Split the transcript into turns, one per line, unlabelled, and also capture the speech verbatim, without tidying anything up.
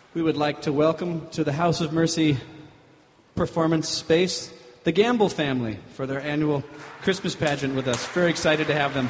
We would like to welcome to the House of Mercy performance space the Gamble family for their annual Christmas pageant with us. Very excited to have them.